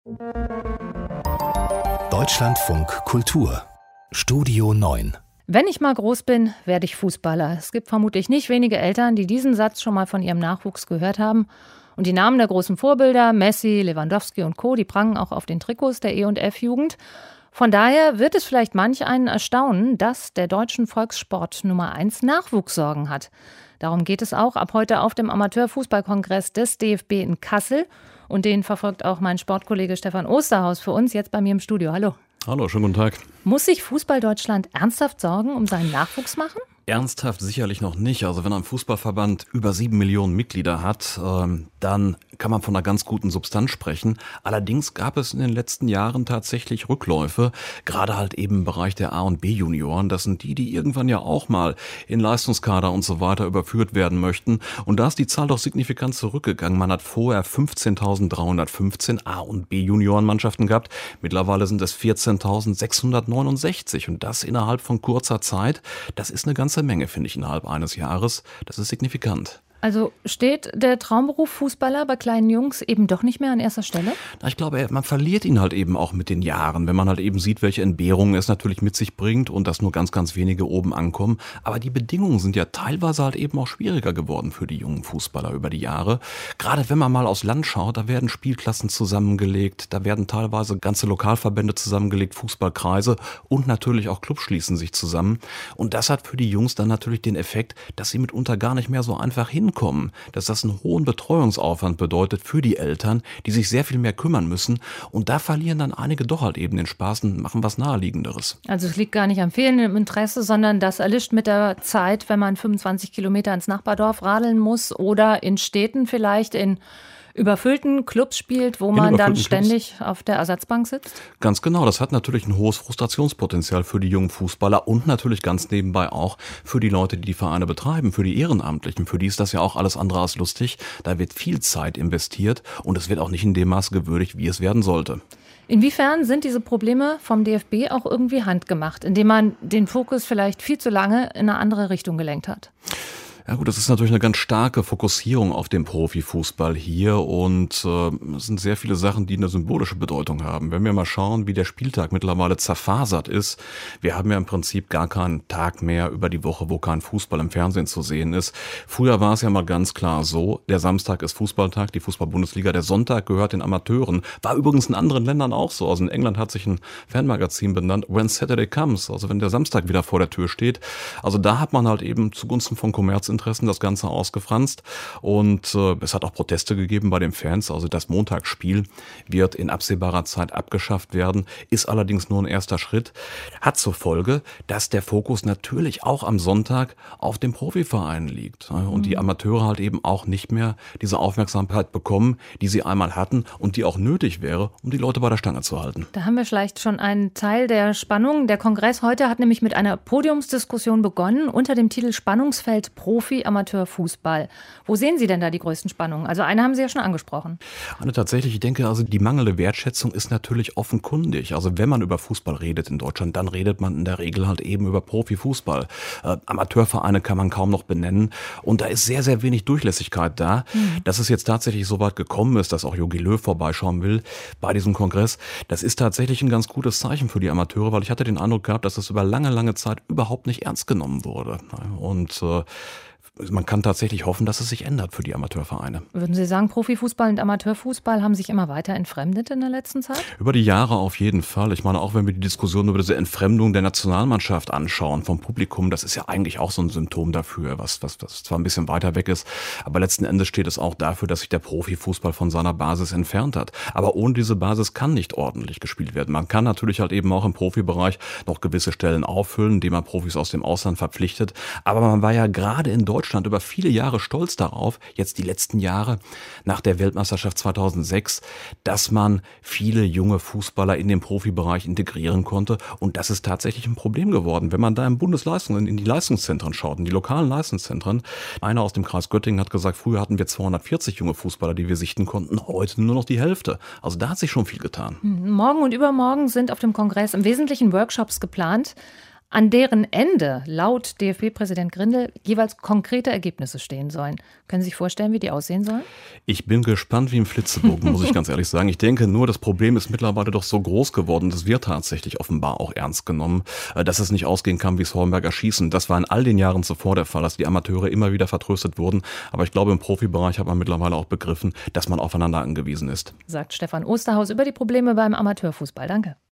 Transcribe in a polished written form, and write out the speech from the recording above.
Deutschlandfunk Kultur Studio 9. Wenn ich mal groß bin, werde ich Fußballer. Es gibt vermutlich nicht wenige Eltern, die diesen Satz schon mal von ihrem Nachwuchs gehört haben. Und die Namen der großen Vorbilder, Messi, Lewandowski und Co., die prangen auch auf den Trikots der E&F-Jugend. Von daher wird es vielleicht manch einen erstaunen, dass der deutschen Volkssport Nummer 1 Nachwuchssorgen hat. Darum geht es auch ab heute auf dem Amateurfußballkongress des DFB in Kassel. Und den verfolgt auch mein Sportkollege Stefan Osterhaus für uns jetzt bei mir im Studio. Hallo. Hallo, schönen guten Tag. Muss sich Fußball Deutschland ernsthaft Sorgen um seinen Nachwuchs machen? Ernsthaft sicherlich noch nicht. Also wenn ein Fußballverband über 7 Millionen Mitglieder hat, dann kann man von einer ganz guten Substanz sprechen. Allerdings gab es in den letzten Jahren tatsächlich Rückläufe, gerade halt eben im Bereich der A- und B-Junioren. Das sind die irgendwann ja auch mal in Leistungskader und so weiter überführt werden möchten. Und da ist die Zahl doch signifikant zurückgegangen. Man hat vorher 15.315 A- und B-Juniorenmannschaften gehabt. Mittlerweile sind es 14.669 und das innerhalb von kurzer Zeit. Das ist eine ganze Menge, finde ich, innerhalb eines Jahres. Das ist signifikant. Also steht der Traumberuf Fußballer bei kleinen Jungs eben doch nicht mehr an erster Stelle? Ich glaube, man verliert ihn halt eben auch mit den Jahren, wenn man halt eben sieht, welche Entbehrungen es natürlich mit sich bringt und dass nur ganz, ganz wenige oben ankommen. Aber die Bedingungen sind ja teilweise halt eben auch schwieriger geworden für die jungen Fußballer über die Jahre. Gerade wenn man mal aufs Land schaut, da werden Spielklassen zusammengelegt, da werden teilweise ganze Lokalverbände zusammengelegt, Fußballkreise und natürlich auch Clubs schließen sich zusammen. Und das hat für die Jungs dann natürlich den Effekt, dass sie mitunter gar nicht mehr so einfach hinkommen, dass das einen hohen Betreuungsaufwand bedeutet für die Eltern, die sich sehr viel mehr kümmern müssen. Und da verlieren dann einige doch halt eben den Spaß und machen was Naheliegenderes. Also es liegt gar nicht am fehlenden Interesse, sondern das erlischt mit der Zeit, wenn man 25 Kilometer ins Nachbardorf radeln muss oder in Städten vielleicht in überfüllten Clubs spielt, wo man dann ständig auf der Ersatzbank sitzt? Ganz genau, das hat natürlich ein hohes Frustrationspotenzial für die jungen Fußballer und natürlich ganz nebenbei auch für die Leute, die die Vereine betreiben, für die Ehrenamtlichen. Für die ist das ja auch alles andere als lustig. Da wird viel Zeit investiert und es wird auch nicht in dem Maße gewürdigt, wie es werden sollte. Inwiefern sind diese Probleme vom DFB auch irgendwie handgemacht, indem man den Fokus vielleicht viel zu lange in eine andere Richtung gelenkt hat? Ja gut, das ist natürlich eine ganz starke Fokussierung auf den Profifußball hier und es sind sehr viele Sachen, die eine symbolische Bedeutung haben. Wenn wir mal schauen, wie der Spieltag mittlerweile zerfasert ist, wir haben ja im Prinzip gar keinen Tag mehr über die Woche, wo kein Fußball im Fernsehen zu sehen ist. Früher war es ja mal ganz klar so, der Samstag ist Fußballtag, die Fußball-Bundesliga, der Sonntag gehört den Amateuren. War übrigens in anderen Ländern auch so. Also in England hat sich ein Fanmagazin benannt, When Saturday Comes, also wenn der Samstag wieder vor der Tür steht. Also da hat man halt eben zugunsten von Kommerzinteressen das Ganze ausgefranst und es hat auch Proteste gegeben bei den Fans. Also das Montagsspiel wird in absehbarer Zeit abgeschafft werden, ist allerdings nur ein erster Schritt. Hat zur Folge, dass der Fokus natürlich auch am Sonntag auf den Profivereinen liegt und die Amateure halt eben auch nicht mehr diese Aufmerksamkeit bekommen, die sie einmal hatten und die auch nötig wäre, um die Leute bei der Stange zu halten. Da haben wir vielleicht schon einen Teil der Spannung. Der Kongress heute hat nämlich mit einer Podiumsdiskussion begonnen unter dem Titel Spannungsfeld Profi-Amateurfußball. Wo sehen Sie denn da die größten Spannungen? Also eine haben Sie ja schon angesprochen. Tatsächlich, ich denke, also die mangelnde Wertschätzung ist natürlich offenkundig. Also wenn man über Fußball redet in Deutschland, dann redet man in der Regel halt eben über Profifußball. Amateurvereine kann man kaum noch benennen und da ist sehr, sehr wenig Durchlässigkeit da. Dass es jetzt tatsächlich so weit gekommen ist, dass auch Jogi Löw vorbeischauen will bei diesem Kongress, das ist tatsächlich ein ganz gutes Zeichen für die Amateure, weil ich hatte den Eindruck gehabt, dass es über lange, lange Zeit überhaupt nicht ernst genommen wurde. Und man kann tatsächlich hoffen, dass es sich ändert für die Amateurvereine. Würden Sie sagen, Profifußball und Amateurfußball haben sich immer weiter entfremdet in der letzten Zeit? Über die Jahre auf jeden Fall. Ich meine, auch wenn wir die Diskussion über diese Entfremdung der Nationalmannschaft anschauen vom Publikum, das ist ja eigentlich auch so ein Symptom dafür, was zwar ein bisschen weiter weg ist, aber letzten Endes steht es auch dafür, dass sich der Profifußball von seiner Basis entfernt hat. Aber ohne diese Basis kann nicht ordentlich gespielt werden. Man kann natürlich halt eben auch im Profibereich noch gewisse Stellen auffüllen, indem man Profis aus dem Ausland verpflichtet. Aber man war ja gerade in Deutschland über viele Jahre stolz darauf, jetzt die letzten Jahre nach der Weltmeisterschaft 2006, dass man viele junge Fußballer in den Profibereich integrieren konnte. Und das ist tatsächlich ein Problem geworden. Wenn man da in die Leistungszentren schaut, in die lokalen Leistungszentren. Einer aus dem Kreis Göttingen hat gesagt, früher hatten wir 240 junge Fußballer, die wir sichten konnten, heute nur noch die Hälfte. Also da hat sich schon viel getan. Morgen und übermorgen sind auf dem Kongress im Wesentlichen Workshops geplant. an deren Ende laut DFB-Präsident Grindel jeweils konkrete Ergebnisse stehen sollen. Können Sie sich vorstellen, wie die aussehen sollen? Ich bin gespannt wie im Flitzebogen, muss ich ganz ehrlich sagen. Ich denke nur, das Problem ist mittlerweile doch so groß geworden, das wird tatsächlich offenbar auch ernst genommen, dass es nicht ausgehen kann wie das Hornberger Schießen. Das war in all den Jahren zuvor der Fall, dass die Amateure immer wieder vertröstet wurden. Aber ich glaube, im Profibereich hat man mittlerweile auch begriffen, dass man aufeinander angewiesen ist. Sagt Stefan Osterhaus über die Probleme beim Amateurfußball. Danke.